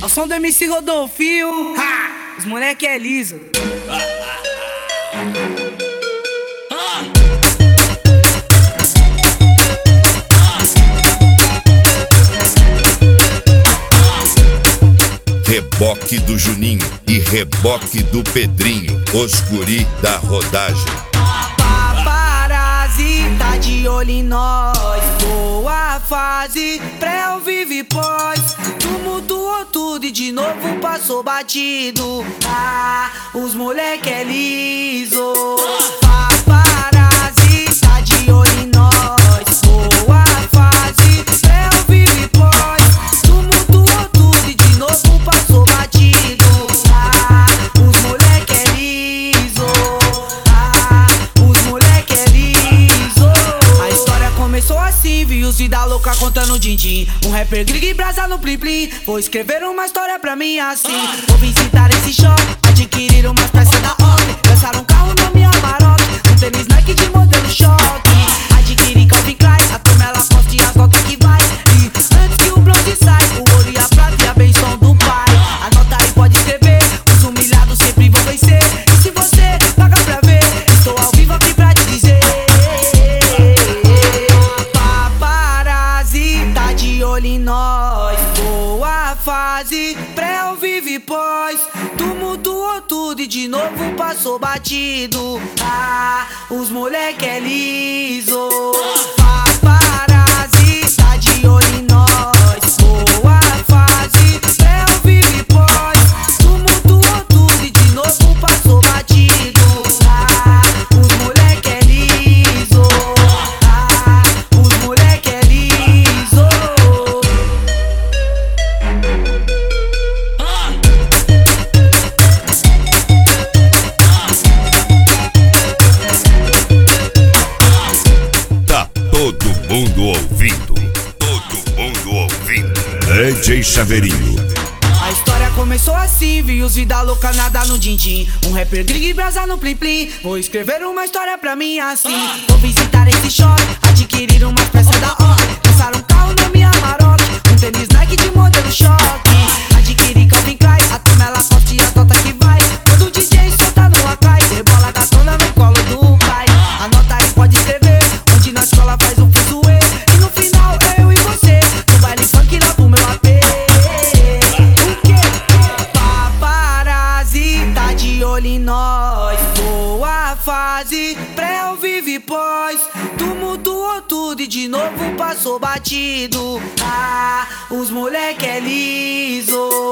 Ao som do MC Rodolfinho, os moleque é liso. Reboque do Juninho e reboque do Pedrinho, os guri da rodagem. Paparazzi tá de olho em nós. Boa fase, pré ou vive pós. Tumultuou tudo e de novo passou batido. Os moleque é liso. Paparazzi tá de olho em nós. Boa fase, pré ou vive pós. Tumultuou tudo e de novo passou batido. Os moleque é liso. Os moleque é liso. A história começou assim, vi os vida louca contando din-din. Um rapper grig e brasa no plim-plim. Vou escrever uma história pra mim assim. Vou visitar esse shopping, adquirir umas peças da OP. Lançar um carro nome Amarok, um tênis Nike de modelo choque. Adquirir Calvin Klein, a turma ela posta e as notas que vai. E antes que o bronze sai, o ouro e a prata e a benção do pai. Anota aí, pode escrever, os humilhados sempre vão vencer. E se você paga pra ver, estou ao vivo aqui pra te dizer. Paparazzi tá de olho em nós. Boa fase, pré ou vive pós. Tumultuou tudo e de novo passou batido. Os moleque é liso. Paparazzi tá de olho em nós. Boa fase, pré ou vive pós. Tumultuou tudo e de novo passou batido. Os moleque é liso. Os moleque é liso. Tá todo mundo ouvindo, todo mundo ouvindo. DJ Chaveirinho. A história começou assim, vi os vida louca nada no din-din. Um rapper grig e brasa no plim-plim. Vou escrever uma história pra mim assim. Vou visitar esse shopping, adquirir umas peças da OP. Lançar um carro nome Amarok, um tênis Nike de modelo choque. Adquirir Calvin Klein, a turma ela posta e as notas que vai. Todo DJ solta no Acai, rebola gatona no colo do pai. Anota aí, pode escrever, onde na escola faz um fuzuê. E no final eu e você, no baile funk lá pro meu AP. Paparazzi tá de olho em nós. Boa fase, pré ou vive pós. Tumultuou tudo e de novo passou batido. Os moleque é liso.